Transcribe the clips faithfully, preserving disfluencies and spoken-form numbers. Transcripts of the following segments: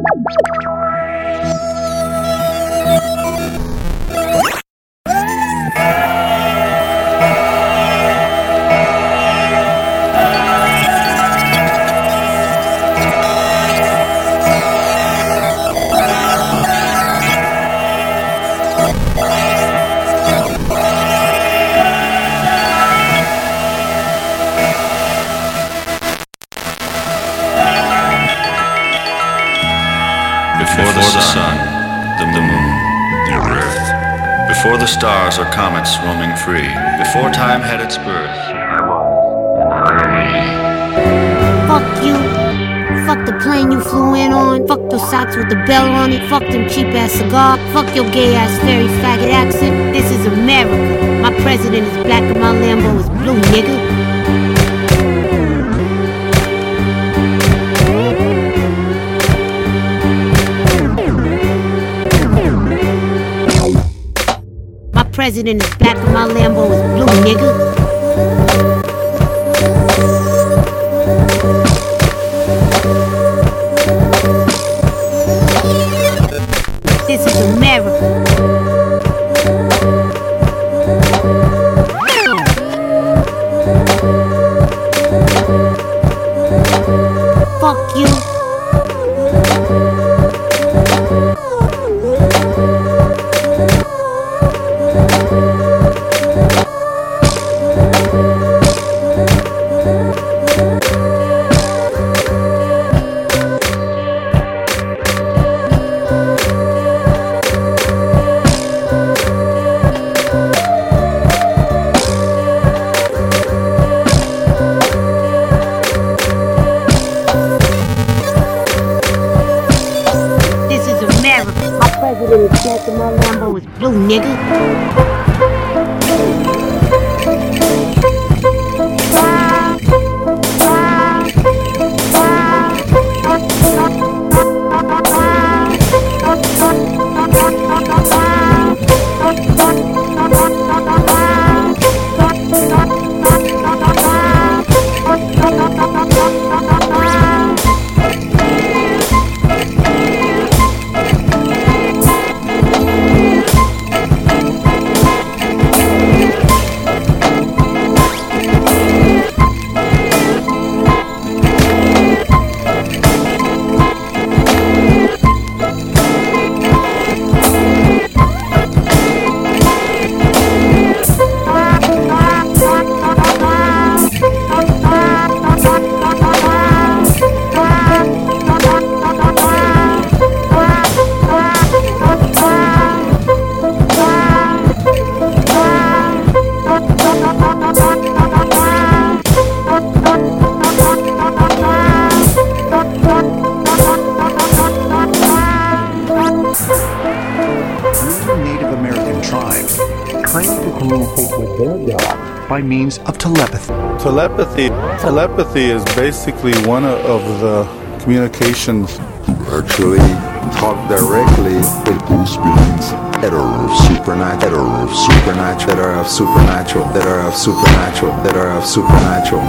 Before the sun, the moon, the earth, before the stars or comets roaming free, before time had its birth, I was, and I Fuck you. Fuck the plane you flew in on. Fuck those socks with the bell on it. Fuck them cheap ass cigars. Fuck your gay ass fairy faggot accent. This is America. My president is black and my Lambo is blue, nigga. President is black and my Lambo is blue, nigga. This is America. Fuck you. My Lambo is blue, nigga. Native American tribe trained to communicate with their God by means of telepathy. Telepathy, telepathy is basically one of the communications. Actually talk directly with those beings that are of supernatural, that are of supernatural, that are of supernatural, that are of supernatural, that are of supernatural.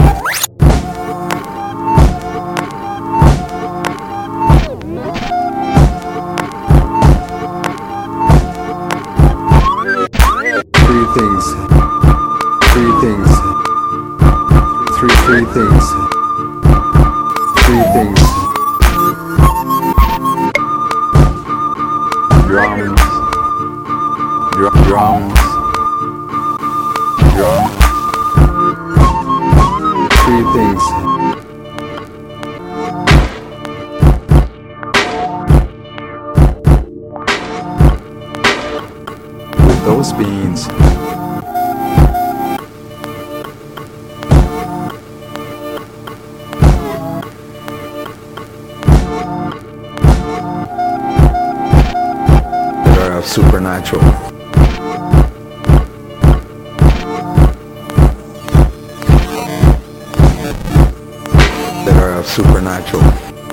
Three things. Three things. Three, three things. Three things. Drums. Drum, drums. Drums. Three things. With those beings, supernatural. That are of supernatural.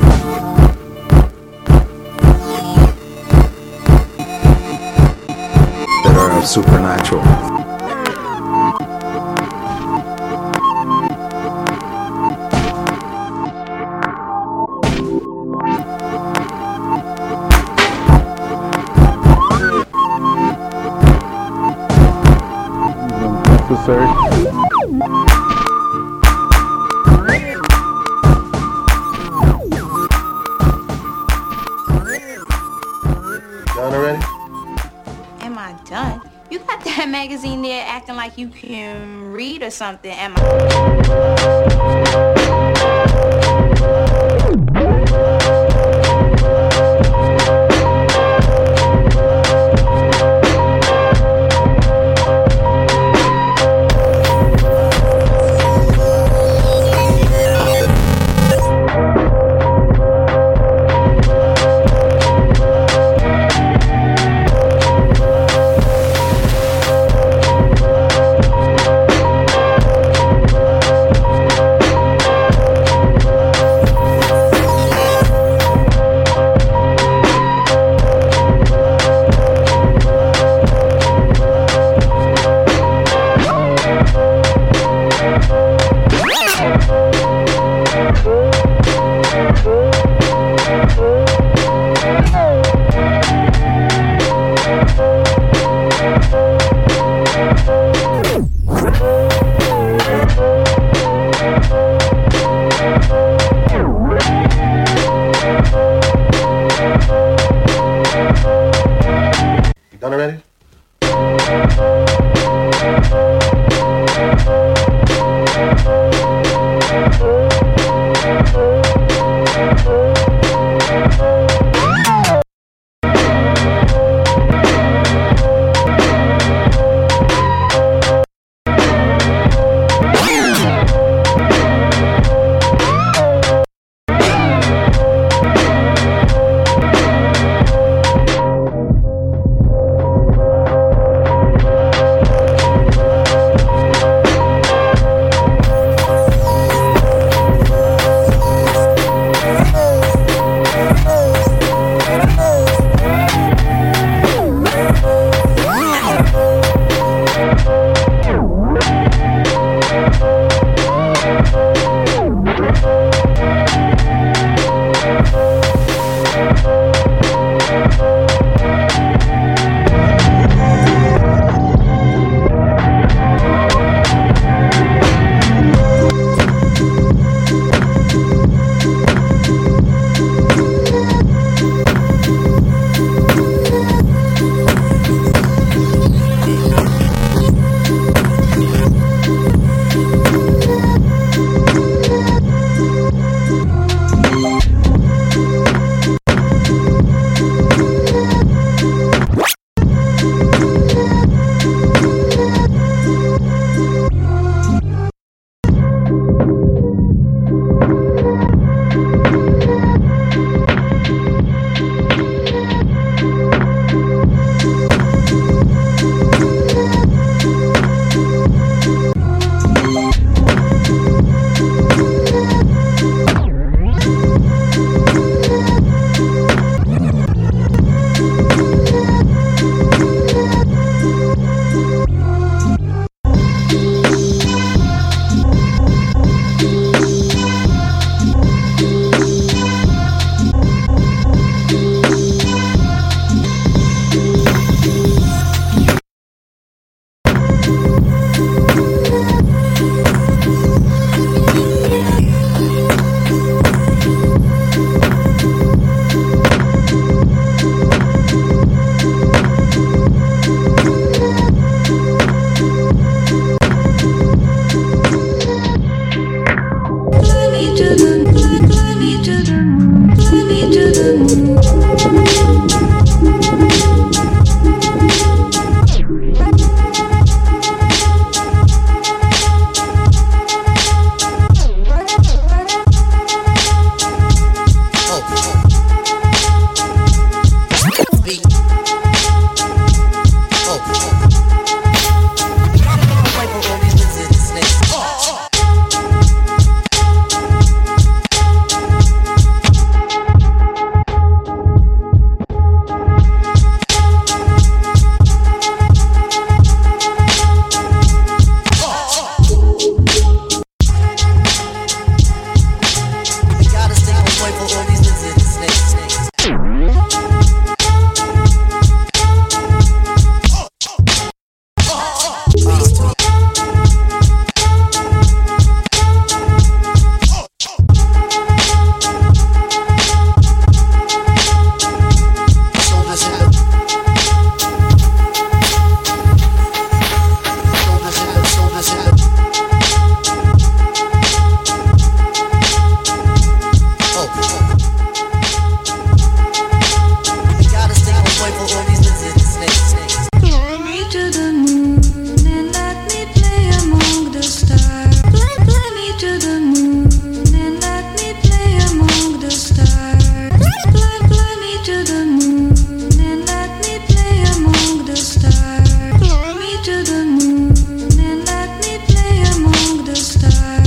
That are of supernatural. necessary. Done already? Am I done? You got that magazine there acting like you can read or something. Am I? Done already? to the moon and let me play among the stars. Me to the moon and let me play among the stars.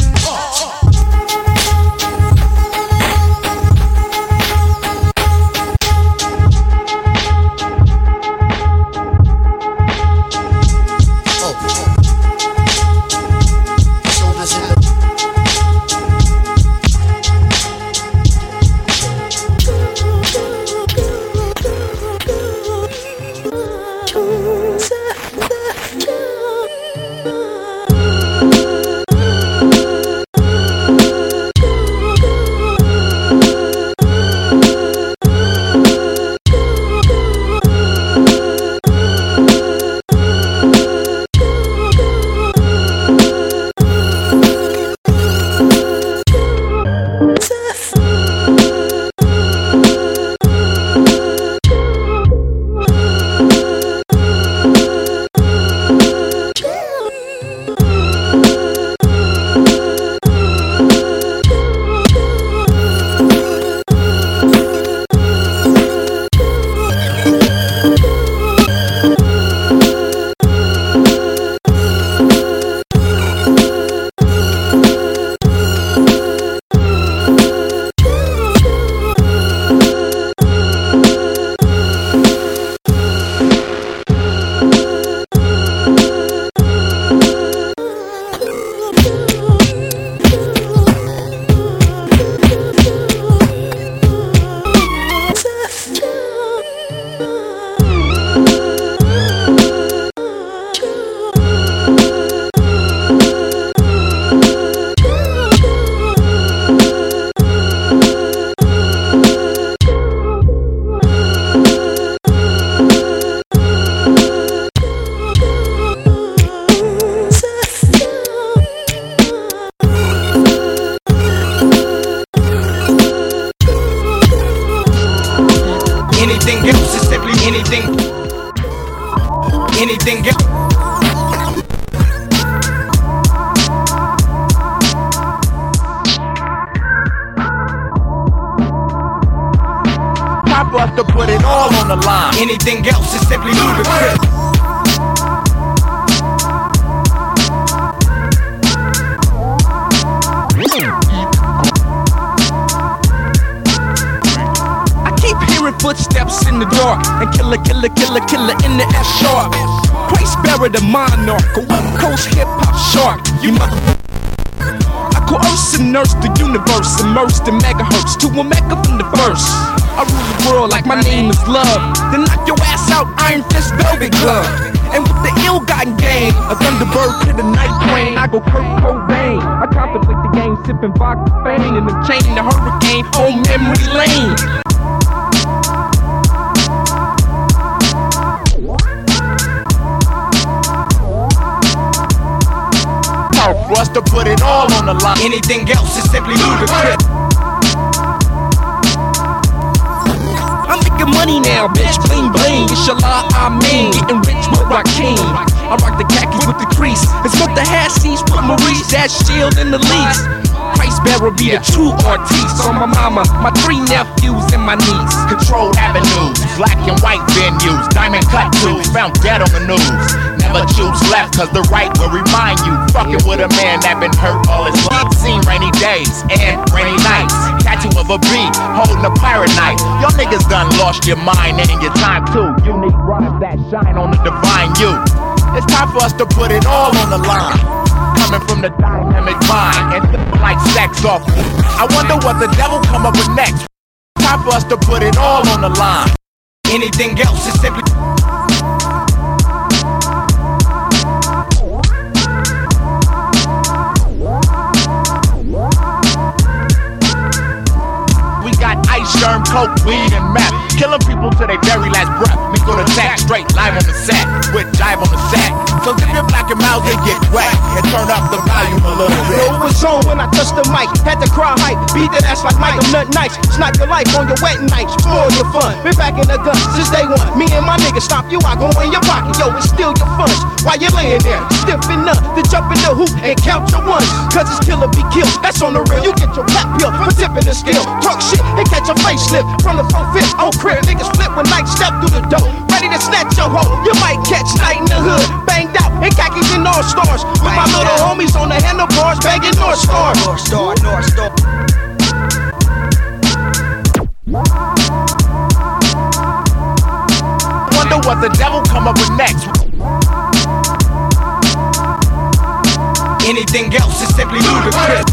Anything else is simply ludicrous. I keep hearing footsteps in the dark, and killer, killer, killer, killer in the F sharp. Price bearer, the monarch, a West Coast hip hop shark. You mother. I coerce and nurse the universe, immersed in megahertz to a mecca from the verse. I rule the world like my name is love. Then knock your ass out, iron fist, velvet glove. And with the ill-gotten game, a thunderbird to the night plane, I go Kurt Cobain. I contemplate the game, sipping vodka Fane, and I'm chaining the hurricane on memory lane. Time for us to put it all on the line. Anything else is simply ludicrous. Money now, bitch, bling bling, inshallah, I mean, getting rich with Rakim. I rock the khakis with the crease, and smoke the hashish with Maurice, that shield in the least. Christ bearer be the true artiste. On my mama, my three nephews and my niece. Controlled avenues, black and white venues, diamond cut tubes, found dead on the news. Never choose left, cause the right will remind you. Fucking with a man that been hurt all his life. Seen rainy days and rainy nights. Tattoo of a bee, holding a pirate knife. Y'all niggas done lost your mind and your time too. You need rhymes that shine on the divine you. It's time for us to put it all on the line. Coming from the dynamic mind and like sex off. I wonder what the devil come up with next. Time for us to put it all on the line. Anything else is simply. We got ice, germ, coke, weed, and meth. Killing people to their very last breath. Straight on the tack, straight live on the sack, with jive on the sack. So if you're black and mild, they get whacked and turn up the volume a little bit. Know it was on when I touched the mic, had to cry hype, beat that ass like Mike, I'm nothing nice. Snipe your life on your wet nights, spoil your fun. Been back in the gun since day one. Me and my niggas stop you, I go in your pocket, yo, it's still your funds. While you're laying there, stiffing up, to jump in the hoop and count your ones. Cause it's kill or be killed, that's on the real. You get your cap pill for tipping the skill. Talk shit and catch a facelift from the four fifth. Oh crib, niggas flip when night step through the door. Ready to snatch your hoe, you might catch night in the hood. Banged out in khakis and North Stars. With my little homies on the handlebars, begging North Star. North Star, North Star. Wonder what the devil come up with next. Anything else is simply ludicrous.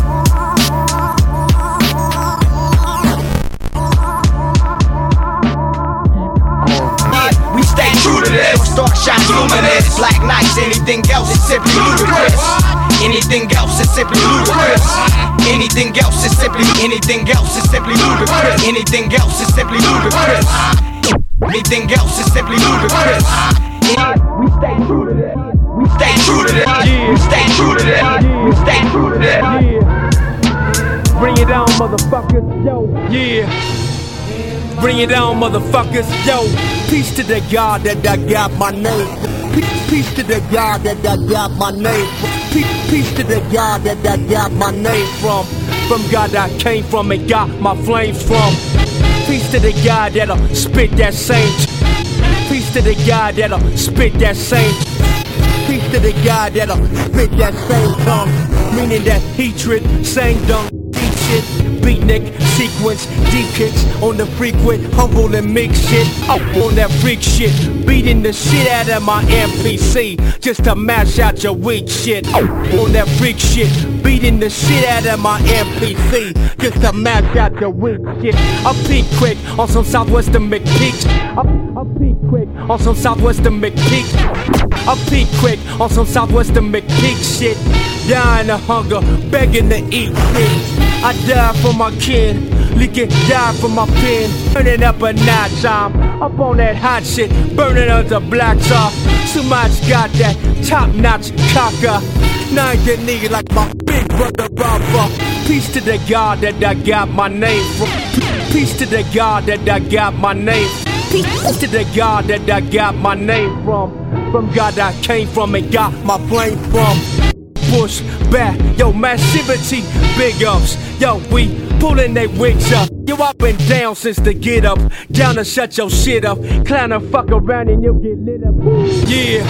Yeah, we stay true to this. Star shines luminous. Black nights, anything else is simply ludicrous. Anything else is simply ludicrous. Anything else is simply, anything else is simply ludicrous. Anything else is simply ludicrous. Anything else is simply ludicrous. Yeah, we stay true to this. We stay true to this. Yeah. We stay true to this. Yeah. We stay true to this. Yeah. Bring it down, motherfuckers. Yo. Yeah. Bring it down, motherfuckers. Yo. Peace to the God that I got my name. Peace, peace to the God that I got my name. Peace, peace to the God that I got my name from. From God I came from and got my flames from. Peace to the God that'll spit that same. Peace to the God that'll spit that same. Peace to the God that'll spit that same tongue. Meaning that he trick, sang dumb, deep shit, beatnik, sequence, deep kicks on the frequent, humble and mix shit. Up on that freak shit, beating the shit out of my M P C just to mash out your weak shit. Up on that freak shit, beating the shit out of my M P C just to mash out your weak shit. I peak quick on some Southwestern McPeaks. I peak quick on some Southwestern McPeaks. I peak quick on some Southwestern McPeak shit. Dying of hunger, begging to eat shit. I die for my kin, leaking, die for my pen. Turning up a notch, I'm up on that hot shit, burning under blacks off. So much got that top-notch cocker. Now you need like my big brother Robber. Peace to the God that I got my name from. Peace to the God that I got my name from. Peace to the God that I got my name from. From God I came from and got my flame from. Push back, yo, massivity, big ups. Yo, we pulling they wigs up. You up and down since the get up. Down to shut your shit up. Clown and fuck around and you'll get lit up. Yeah.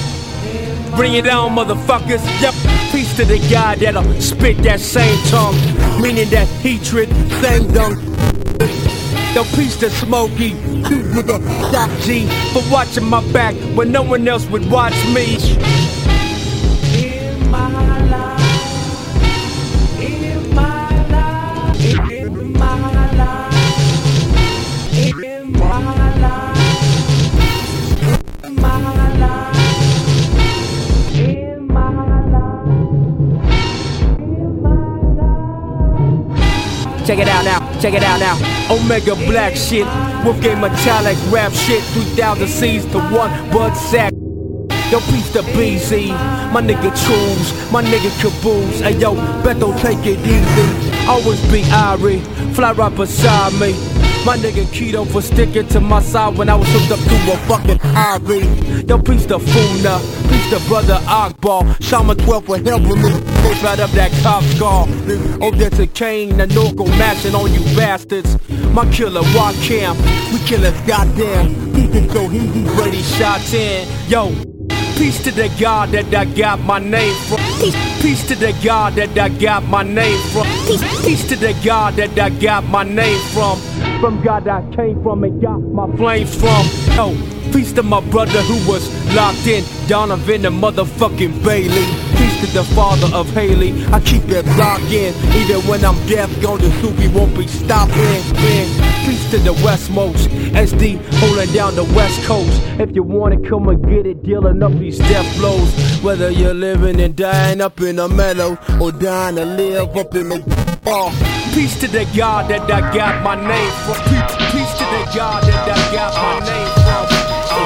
Bring it on, motherfuckers. Yep. Peace to the guy that'll spit that same tongue. Meaning that he trick, same dung. Yo, peace to Smokey, nigga, Doc G, for watching my back when no one else would watch me. In my life, in my life, in my life, in my life, in my life, in my life. Check it out now, check it out now. Omega black shit, Wolfgang metallic rap shit, three thousand C's to one bud sack. Yo, peace to B Z, my nigga Trues, my nigga Caboose. Hey yo, Beto, take it easy. Always be Irie, fly right beside me. My nigga Keto for sticking to my side when I was hooked up to a fucking I V. Yo, peace to Funa, peace to brother Akbar, Shaman twelve for helping me. Push right up that cop scar. Oh, there's a Kane, the Norco mashing on you bastards. My killer Joaquin, we killers goddamn. He can go, he, he ready shots in. Yo, peace to the God that I got my name from. Peace, peace to the God that I got my name from. Peace, peace to the God that I got my name from. From God I came from and got my flames from. Yo, peace to my brother who was locked in, Donovan the motherfucking Bailey. Peace to the father of Haley, I keep that block in. Even when I'm deaf, gone to Suki won't be stopping. Peace to the Westmost, S D holding down the West Coast. If you wanna come and get it, dealing up these death blows. Whether you're living and dying up in the meadow, or dying to live up in the bar. Peace to the God that I got my name from. Peace to the God that I got my name from.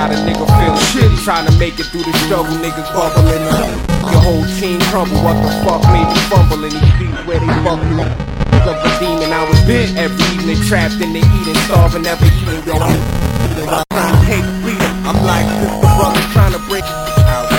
got a nigga feeling shitty, trying to make it through the struggle, niggas bubbling up. Your whole team crumble, what the fuck made you fumble in these beats where they bubbling up? Of a demon, I was bit every evening, trapped in the eating, starving, never eating, yo. I'm trying to take freedom, I'm like this, the brother trying to break out.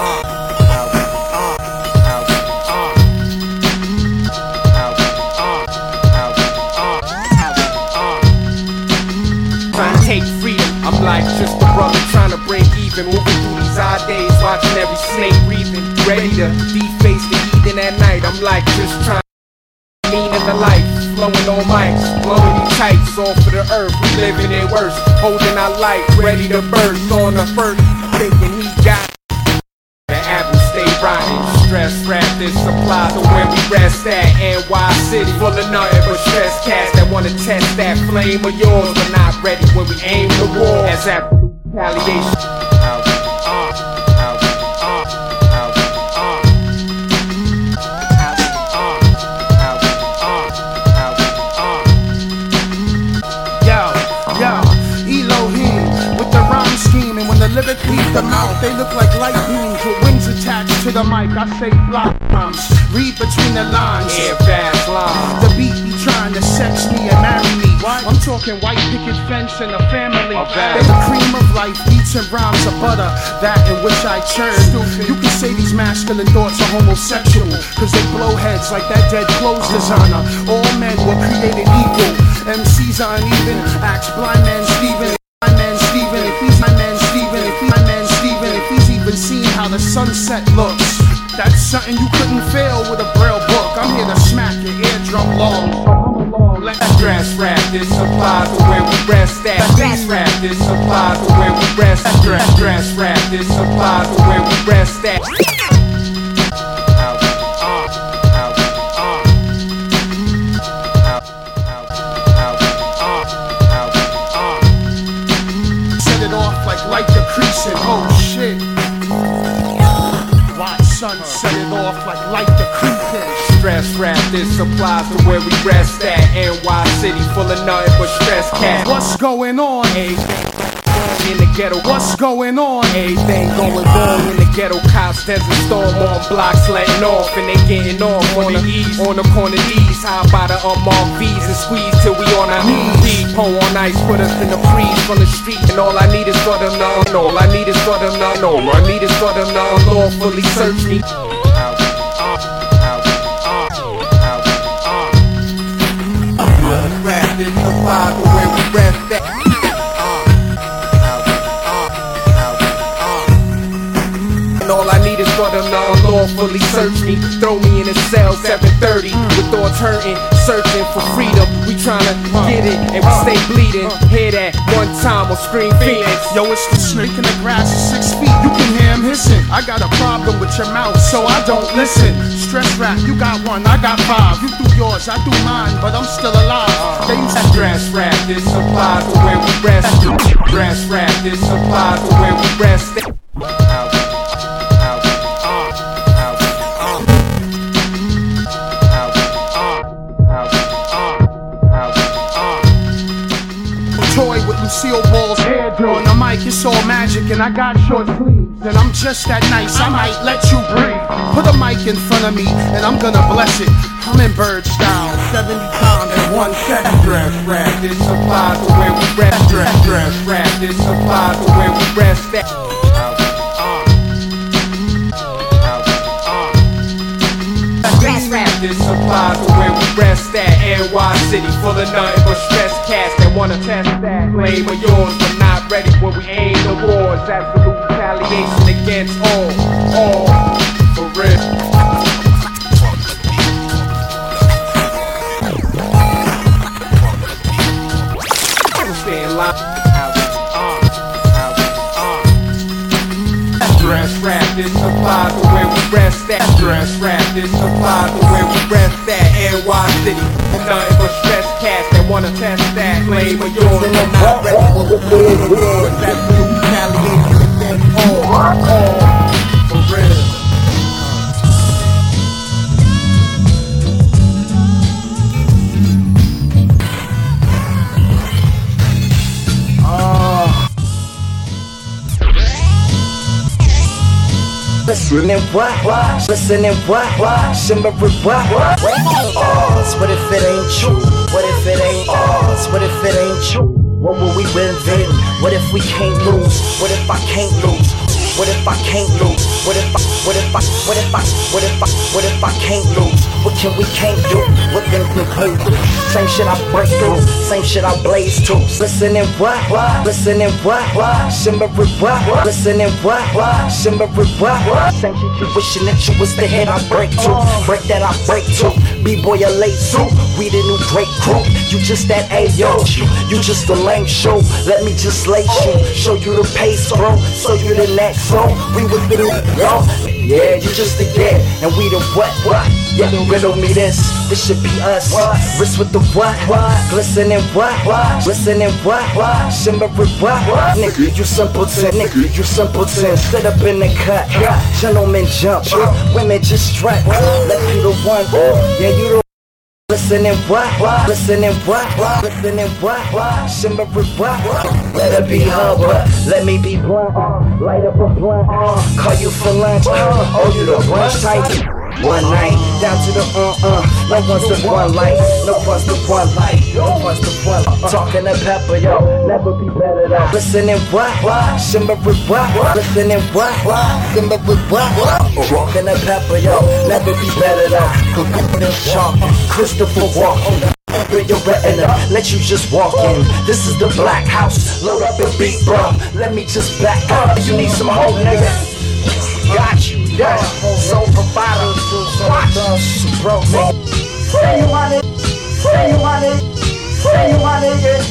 Trying to take freedom, I'm like just a brother trying to break even, moving through these odd days, watching every snake breathing, ready to deface the heathen at night. I'm like just trying to mean in the life, flowing on mics, blowing these kites off of the earth. We living it worse, holding our life, ready to burst on the first, thinking he got the apple stay rotten. Stress rap, this applies to where we rest at. N Y City, full of nothing but stress cats that wanna test that flame of yours, but not ready when we aim the war as absolute retaliation. Lyric leave them out, they look like light beams with wings attached to the mic. I say fly rhymes, read between the lines. Yeah, fast lines. The beat be trying to sex me and marry me. What? I'm talking white picket fence and a family. Okay. They're the cream of life, beats and rhymes of butter, that in which I churn. Stupid. You can say these masculine thoughts are homosexual, cause they blow heads like that dead clothes designer. All men were created equal, M Cs are uneven. Axe blind man Steven, blind man Steven, if he's my man Steven, if he's my man Steven, if he's even seen how the sunset looks. That's something you couldn't fail with a braille book. I'm here to smack your eardrum long, so hum along. Let stress rap, this applies to where we rest at. Stress rap, this applies to where we rest at. Stress, stress rap, this applies to where we rest at. Like the creasing, oh shit. Watch sun set it off like light the creeping. Stress rap, this applies to where we rest at. N Y City full of nothing but stress cats. What's going on? Everything in the ghetto. What's going on? Everything going wrong in the ghetto. Cops desert storm on blocks letting off, and they getting off on the ease, on the corner D's. How about the unmarked V's and squeeze till we on our knees. Deep Poe on ice, put us in the freeze from the street, and all I need is for them to know. All I need is for them to know. All I need is for them to unlawfully search me. Rap is the vibe where we rest at. All I need is for them to unlawfully search me. Throw me in a cell, seven thirty, with thoughts hurting, searching for freedom. We tryna get it, and we stay bleeding. Hear that one time on Scream Phoenix. Yo, it's the snake in the grass is six feet. You can hear him hissing. I got a problem with your mouth, so I don't listen. Stress rap, you got one, I got five. You do yours, I do mine, but I'm still alive. They used to stress rap, this applies to where we rest. Stress rap, this applies to where we rest. Toy with Lucille Ball's hair on the mic, it's all magic, and I got short sleeves, and I'm just that nice, I might let you breathe. Put a mic in front of me, and I'm gonna bless it. I'm in bird style, seventy times in one second. Stress rap, this applies to where we rest. Stress, stress rap, this applies to where we rest at. Stress rap, this applies to where we rest at. N Y City full of nothing but stress cats that wanna test that flame of yours, but not ready when we aim the wars. Absolute retaliation against all, all, for real. Stress rap, this applies to where we rest at. Stress rap, this applies to where we rest at. N Y City, nothing but stress cats that wanna test that flame of yours, and I'm not ready for the war. It's absolute retaliation against all, all, for real. Listen and what? Listen and what? Shimmer with what? Ours. What if it ain't true? What if it ain't ours? What if it ain't true? What will we win then? What if we can't lose? What if I can't lose? What if I can't lose? What if I, what if I, what if I, what if I, what if I can't lose? What can we can't do? What can we play through? Same shit I break through, same shit I blaze to. Listen and what? Listen and what? Shimmer with what? Listen and what? Shimmer with what? Same shit you wishing that you was the head I break to. Break that I break to. B-boy a late suit, we the new great crew. You just that Ayo, you just a lame show. Let me just lace you, show you the pace, bro. So you the next flow. We with the yo. Yeah, you just the get, and we the what? What? Yeah, riddle me this. This should be us. Wrist with the what? What? Glisten and what? What? Listen and what? What? Shimmer with what? What? Nigga, you simpleton. Nigga, you simpleton. Sit up in the cut. Gentlemen jump. Women just strut. Let you the one. Yeah, you the listen and what? Listen and what? Listen and what? Shimmer with what? Let her be her, but let me be blunt. Light up a blunt. Call you for lunch. Oh, you the brunch type. One night, down to the uh-uh. No one's the one light. No one's the one light. No one's the one. Talking to Pepper, yo. Never be better though. Listen and what? Shimmer with what? Listen and what? Shimmer with what? Talking to Pepper, yo. Never be better though. Computer sharp. Christopher Walken. Your retina, let you just walk in. This is the black house. Load up and beat, bro. Let me just back up. You need some hope, nigga. Got you, yeah. Soul provider, watch, bro. Say you want it, say you want it, say you want it, yeah.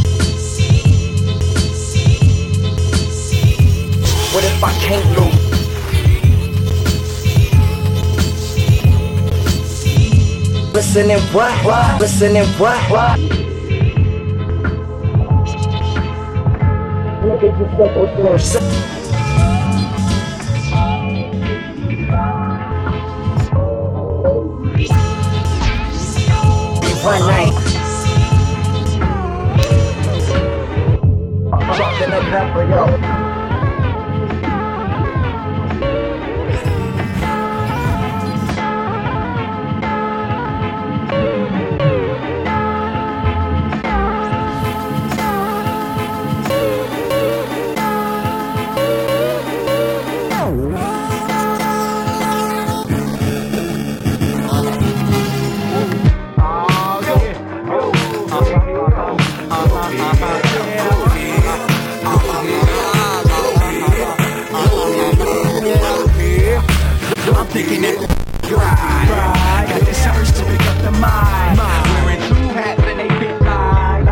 What if I can't lose? Listen and what? Listen and what? Look at yourself first. One night. Dropping a pepper, yo. Thinking that right, got this urge to pick up the mind. Wearing two hats and they fit mine.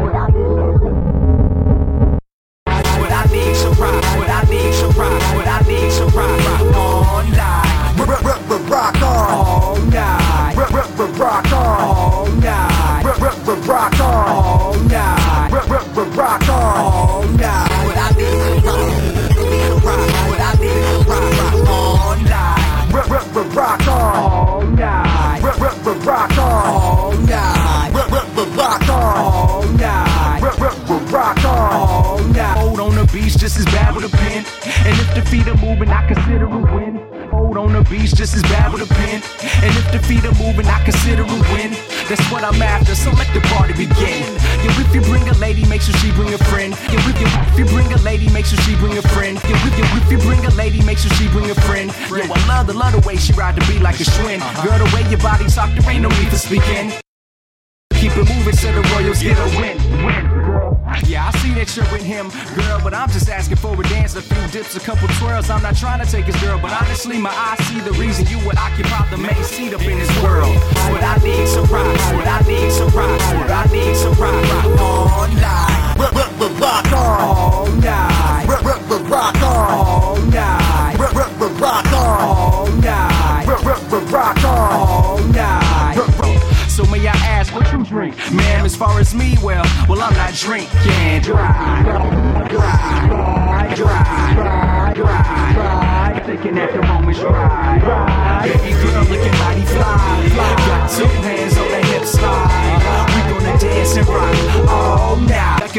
What I need some rock, what I need some rock, what I need some rock, rock all night. Rock on all night. Rock on all night. Rock on all night. Rock on all night. What I need some rock, what I need some rock, rock all night. Rock on all night. Rock on all night. Rock on all night. Rock on all night. Hold on the beach just as bad with a pen. And if the feet are moving, I consider a win. Hold on the beach just as bad with a pen. And if the feet are moving, I consider a win. That's what I'm after, so let the party begin. Yo, if you bring a lady, make sure she bring a friend. Yo, if you, if you bring a lady, make sure she bring a friend. Yo, if you, if you bring a lady, make sure she bring a friend. Yo, I love the, love the way she ride the beat like a Schwinn. Girl, the way your body talk, there ain't no need for speaking. Keep it moving so the Royals get a win. Win, girl. Yeah, I see that you're with him, girl, but I'm just asking for a dance, a few dips, a couple twirls. I'm not trying to take his girl, but honestly, my eyes see the reason you would occupy the main seat up in this world. What I need some rock, what I need some rock, what I need some rock, rock all night. Rock on all night. Rock on all night. Rock on all night. Rock on all night. So may I ask what you drink? Man, as far as me, well, well, I'm not drinking. Dry, dry, dry, dry, dry. Thinking that the moment's right. Baby girl looking mighty fly. Got two hands on the hip slide. We gonna dance and rock all night. Back again with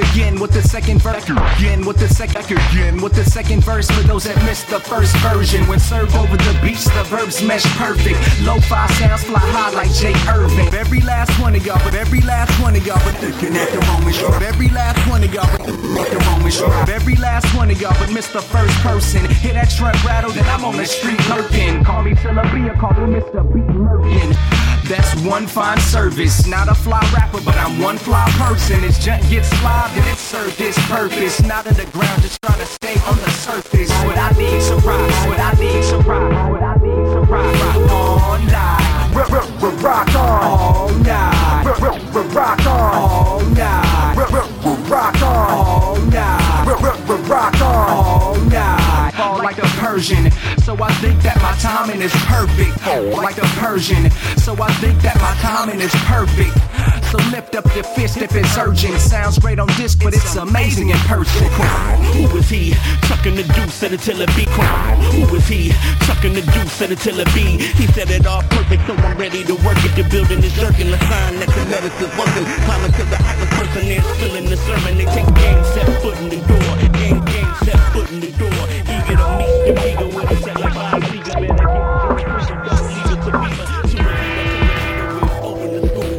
with the second verse. Again with the second. Again with the second verse for those that missed the first version. When served over the beats, the verbs mesh perfect. Lo-fi sounds fly high like Jay Irving. Every last one of y'all, but every last one of y'all, but thinking at the moment. Sure. Every last one of y'all, but at the moment. Sure. Every last one of y'all, but miss the first person. Hear that truck rattle, then I'm on the street lurking. Call me Syllabia, call me Mister Beat Merkin. That's one fine service. Not a fly rapper, but I'm one fly person. This junk gets live and it served its purpose. Not underground, just trying to stay on the surface. What I need to rock, what I need to rock, what I need to rock, rock all night. Rock on all night. Rock on all night. Rock on all night. Rock on all night. Fall like a Persian, so I think that my timing is perfect. Like a Persian, so I think that my timing is perfect. So lift up your fist if it's urgent. Sounds great on disc, but it's amazing in person. Who is he? Chucking the deuce, said it till it be. Who is he? Chucking the deuce, said it till it be. He said it all perfect, so I'm ready to work it. The building is jerking, the sign that the medicine's working. Climbing to the highest person there, spilling the sermon. They take game, set foot in the door. Game, game, set foot in the door. Eager to meet the eager with a set like five seekers. Better get push it, don't leave it to Beamer. Soon as we get to the leader, we'll open the school.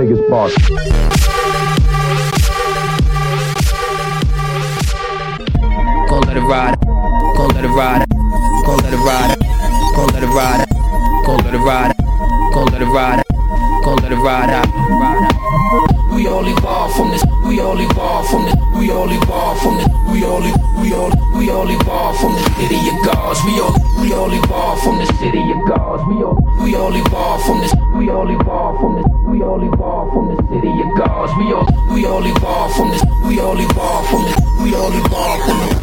take his part. Gon' let it ride, gon' let it ride, gon' let it ride, gon' let it ride, gon' let it ride, gon' let it ride, gon' let it ride out. We all evolve from this, we all evolve from this, we all evolve from this, we all, we all, we all evolve from the city of gods. We all, we all evolve from the city of gods. We all, we all evolve from this, we all evolve from this, we all evolve from the city of gods. We all, we all evolve from this, we all evolve from this, we all evolve from this.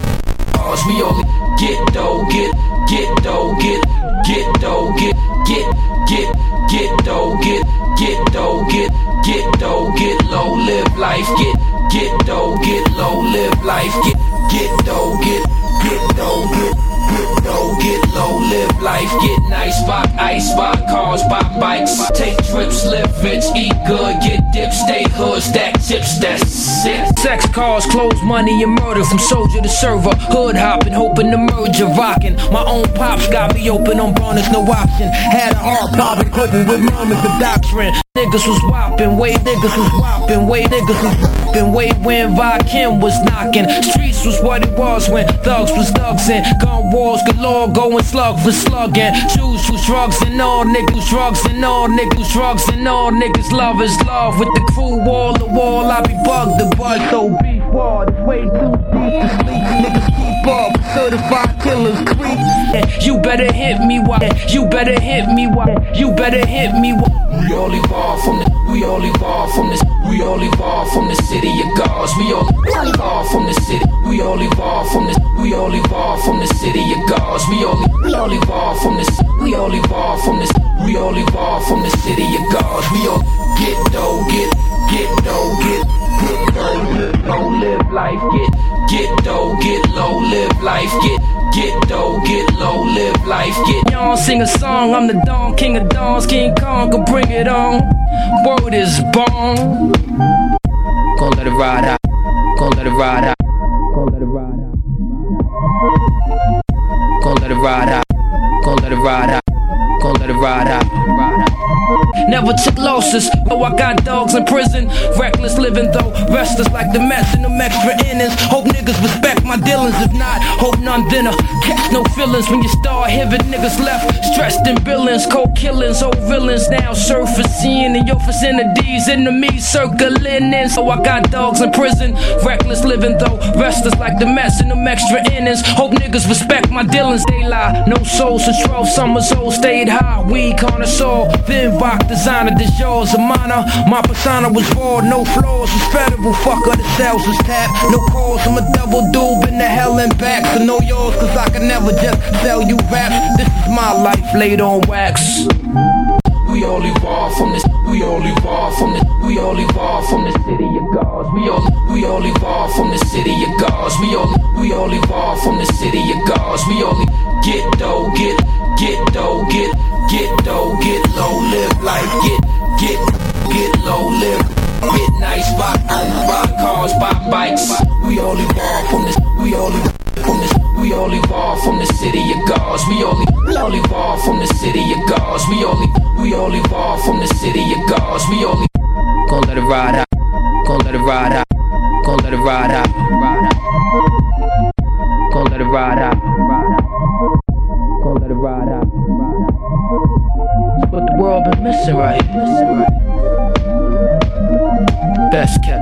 We only get dough, get, get dough, get, get dough, get, get, get, get dough, get, get dough, get, get dough, get low, live life, get, get dough, get low, live life, get, get dough, get, get dough, get, get dough, get low, live life, get nice, buy ice, buy cars, buy bikes, take trips, live rich, eat good, get dip, stay hood, stack chips, that's it. Sex, cars, clothes, money, and murder, from soldier to server, hood hopping, hoping to merge, rocking. My own pops got me open on bonus, no option. Had a heart popping, cooking with murmurs of doctrine. Niggas was whopping, way niggas was whopping, way niggas was whopping, way when Vakim was knocking. Streets was what it was when thugs was thugs and gun wars galore, going slug for slugging. Jews was drugs and all niggas drugs and all niggas drugs and all niggas love is love. With the crew wall to wall, I be bugged the bud, so beef war, it's way too deep to sleep. Niggas keep up, certified killers creep. You better hit me, why? You better hit me, why? You better hit me, why? We all evolve from the, we all evolve from this, we all evolve from the city of gods. We all evolve from the city, we all evolve from this, we all evolve from the city of gods. We all, we all evolve from this, we all evolve from this, we all evolve from the city of gods. We all get dough, get, get dough, get, get dough, get low, live life, get, get dough, get low, live life, get. Get dough, get low, live life, get y'all sing a song, I'm the Don, king of dons, King Kong, go bring it on. Word is born. Gon' let it ride out, gon' let it ride out, gon' let it ride out, gon' let it ride out, gon' let it ride out, gon' let it ride out, ride out. Never took losses, oh I got dogs in prison. Reckless living though, restless like the Mets in them extra innings. Hope niggas respect my dealings, if not, hope none dinner. Catch no feelings when you start hearing niggas left stressed in billings, cold killings, old villains now surfacing in your vicinities, enemies circling in. So I got dogs in prison, reckless living though, restless like the Mets in them extra innings. Hope niggas respect my dealings, they lie. No soul since twelve summers old, stayed high, weed connoisseur, then rock designer, this yours a minor. My persona was raw, no flaws, was federal, fucker, the cells was tapped. No calls, I'm a double doob in the hell and back. So know yours, cause I can never just sell you raps. This is my life laid on wax. We all evolve from this, we all evolve from this, we all evolve from the city of gods. We all, we all evolve from the city of gods. We all, we all evolve from the city of gods. We all get dough, get, get dough, get, get dough, get low, live life, get, get, get low, live, get nice, buy, buy cars, buy bikes. We all evolve from this, we all from this, we all evolve from the city of gods. We all, we all evolve from the city of gods. We all, we all evolve from the city of gods. We all gon' let it ride out, gon' let it ride out, gon' let it ride out, ride out, gon' let it ride out, ride out, gon' let it ride out, ride out. It's what the world been missing right, missing right. Best kept